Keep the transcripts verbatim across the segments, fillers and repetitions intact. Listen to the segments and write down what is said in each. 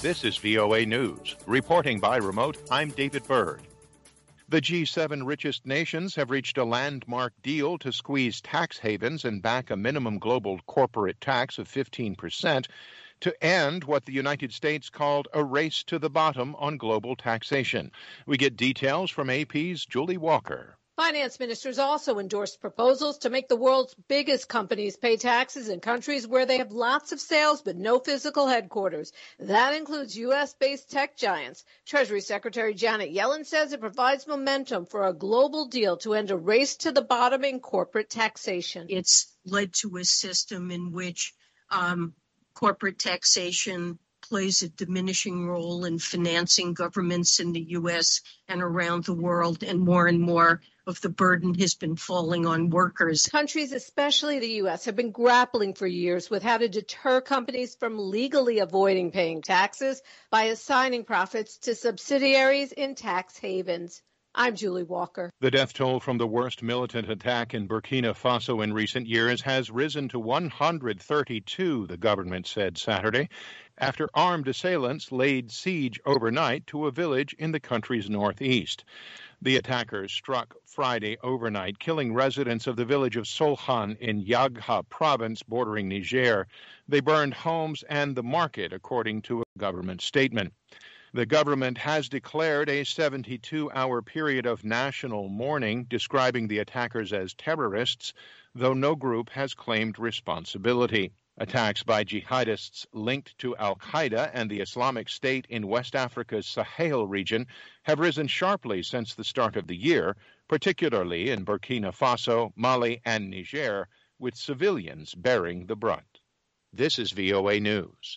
This is V O A News. Reporting by remote, I'm David Byrd. The G seven richest nations have reached a landmark deal to squeeze tax havens and back a minimum global corporate tax of fifteen percent to end what the United States called a race to the bottom on global taxation. We get details from A P's Julie Walker. Finance ministers also endorsed proposals to make the world's biggest companies pay taxes in countries where they have lots of sales but no physical headquarters. That includes U S-based tech giants. Treasury Secretary Janet Yellen says it provides momentum for a global deal to end a race to the bottom in corporate taxation. It's led to a system in which um, corporate taxation plays a diminishing role in financing governments in the U S and around the world, and more and more of the burden has been falling on workers. Countries, especially the U S, have been grappling for years with how to deter companies from legally avoiding paying taxes by assigning profits to subsidiaries in tax havens. I'm Julie Walker. The death toll from the worst militant attack in Burkina Faso in recent years has risen to one hundred thirty-two, the government said Saturday, after armed assailants laid siege overnight to a village in the country's northeast. The attackers struck Friday overnight, killing residents of the village of Solhan in Yagha province bordering Niger. They burned homes and the market, according to a government statement. The government has declared a seventy-two hour period of national mourning, describing the attackers as terrorists, though no group has claimed responsibility. Attacks by jihadists linked to al-Qaeda and the Islamic State in West Africa's Sahel region have risen sharply since the start of the year, particularly in Burkina Faso, Mali, and Niger, with civilians bearing the brunt. This is V O A News.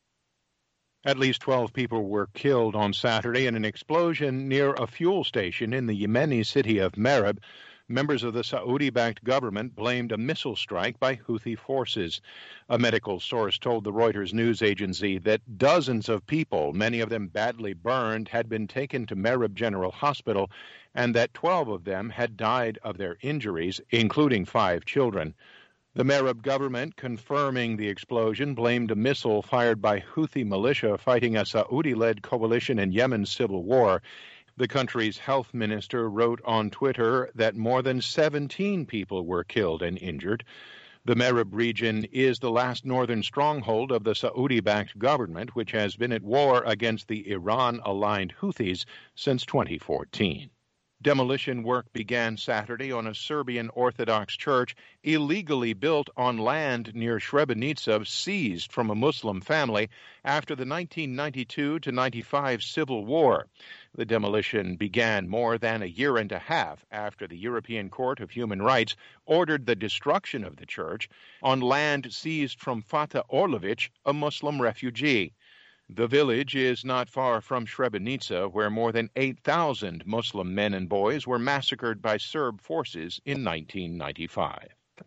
At least twelve people were killed on Saturday in an explosion near a fuel station in the Yemeni city of Marib. Members of the Saudi-backed government blamed a missile strike by Houthi forces. A medical source told the Reuters news agency that dozens of people, many of them badly burned, had been taken to Marib General Hospital, and that twelve of them had died of their injuries, including five children. The Marib government, confirming the explosion, blamed a missile fired by Houthi militia fighting a Saudi-led coalition in Yemen's civil war. The country's health minister wrote on Twitter that more than seventeen people were killed and injured. The Marib region is the last northern stronghold of the Saudi-backed government, which has been at war against the Iran-aligned Houthis since twenty fourteen. Demolition work began Saturday on a Serbian Orthodox church illegally built on land near Srebrenica seized from a Muslim family after the nineteen ninety-two to ninety-five civil war. The demolition began more than a year and a half after the European Court of Human Rights ordered the destruction of the church on land seized from Fatah Orlovic, a Muslim refugee. The village is not far from Srebrenica, where more than eight thousand Muslim men and boys were massacred by Serb forces in nineteen ninety-five.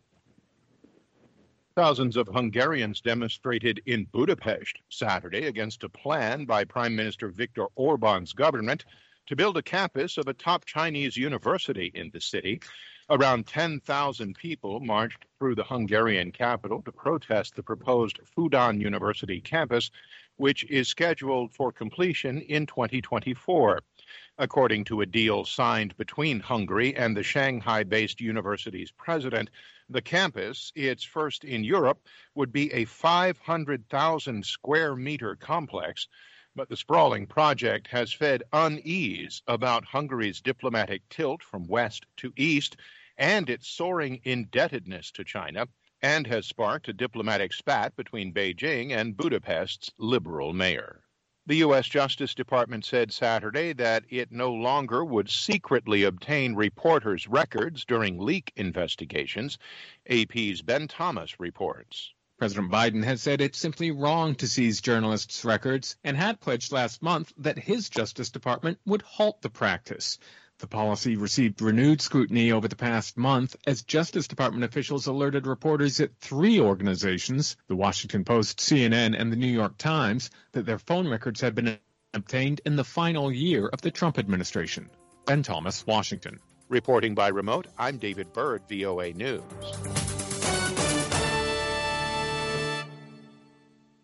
Thousands of Hungarians demonstrated in Budapest Saturday against a plan by Prime Minister Viktor Orban's government to build a campus of a top Chinese university in the city. Around ten thousand people marched through the Hungarian capital to protest the proposed Fudan University campus, which is scheduled for completion in twenty twenty-four. According to a deal signed between Hungary and the Shanghai-based university's president, the campus, its first in Europe, would be a five hundred thousand square meter complex. But the sprawling project has fed unease about Hungary's diplomatic tilt from west to east and its soaring indebtedness to China, and has sparked a diplomatic spat between Beijing and Budapest's liberal mayor. The U S Justice Department said Saturday that it no longer would secretly obtain reporters' records during leak investigations. A P's Ben Thomas reports. President Biden has said it's simply wrong to seize journalists' records and had pledged last month that his Justice Department would halt the practice. The policy received renewed scrutiny over the past month as Justice Department officials alerted reporters at three organizations, the Washington Post, C N N, and the New York Times, that their phone records had been obtained in the final year of the Trump administration. Ben Thomas, Washington. Reporting by remote, I'm David Byrd, V O A News.